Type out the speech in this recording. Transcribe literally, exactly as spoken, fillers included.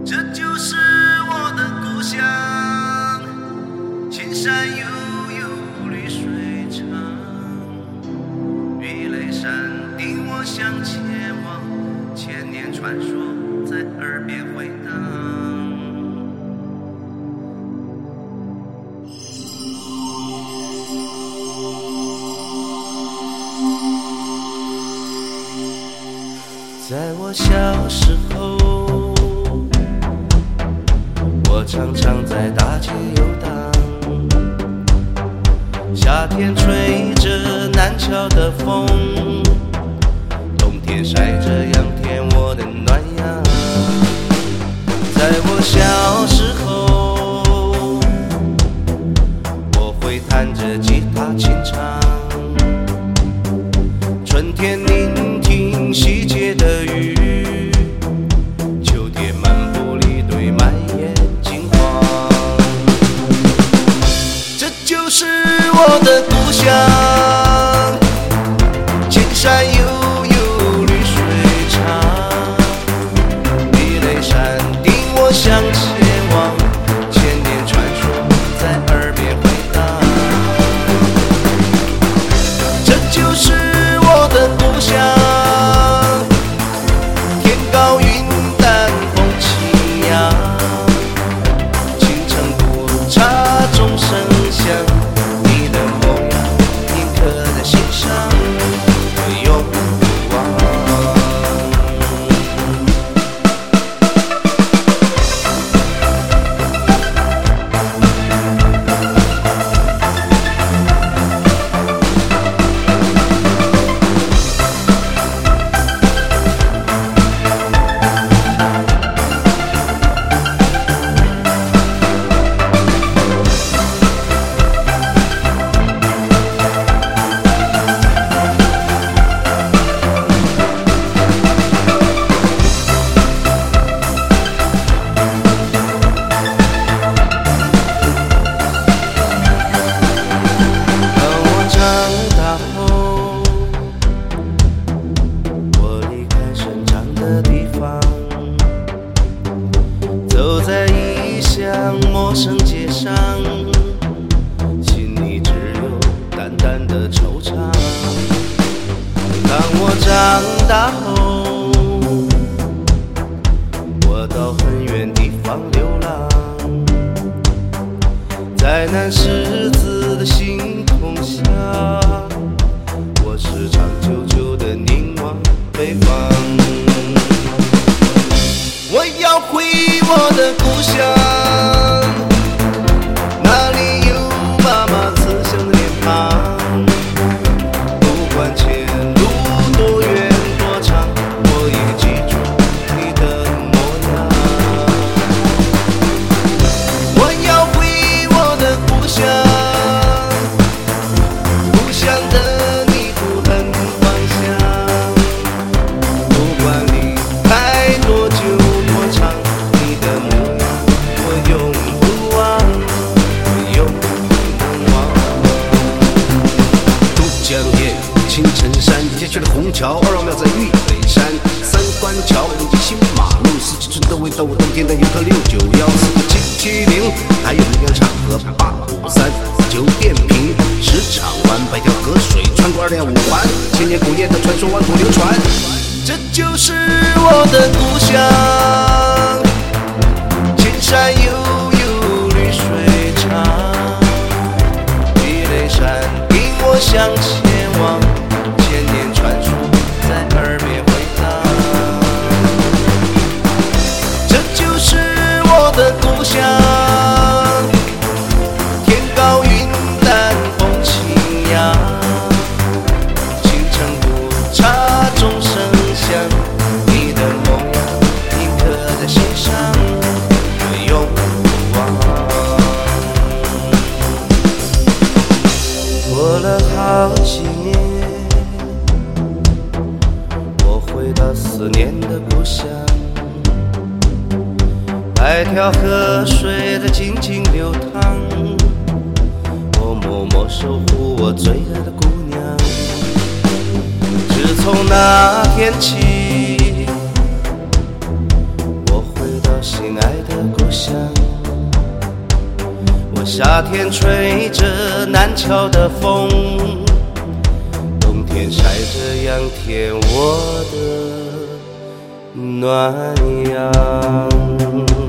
这就是我的故乡，青山悠悠，绿水长，玉垒山顶，我向前往，千年传说在耳边回荡。在我小时候，我常常在大街游荡，夏天吹着南桥的风，冬天晒着阳天我的暖阳。在我小时候，我会弹着吉他清唱，春天聆听细节的雨，秋天漫步里堆满眼金黄。这就是我的故乡，青山悠悠，绿水长，玉垒山顶，我向前往，千年传说在耳边回荡。这就是我的故乡，天高云淡风轻扬，清晨古茶钟声响，你的模样印刻在心上，永不忘。走在异乡陌生街上，心里只有淡淡的惆怅。当我长大后，我到很远地方流浪，在那十字的星空下，我时常久久地凝望北方。我要回我的故乡，那里有妈妈慈祥的脸庞，不管前路多远多长，我也记住你的模样。我要回我的故乡，故乡的你不很芳香，不管离开多久多长，你的模样我永不忘，永不忘。 都江堰青城山，接去了虹桥，二王庙在玉垒山，三官桥临近新马路，四季春的味道，冬天的游客六九幺四个七七零，还有人家场河八五三九电瓶石场湾，百条河水穿过二点五环，千年古业的传说万古流传。 这就是我的故乡，青山悠悠，绿水长，玉垒山顶，我向前往，千年传说在耳边回荡。这就是我的故乡，天高云淡风轻扬，清晨古茶钟声响，你的模样印刻在心上，永不忘。过了好几年，我回到思念的故乡，百条河水在静静流淌，我默默守护我最爱的姑娘。自从那天起，我回到小亲爱的故乡。我夏天吹着南桥的风，冬天晒着阳天我的暖阳。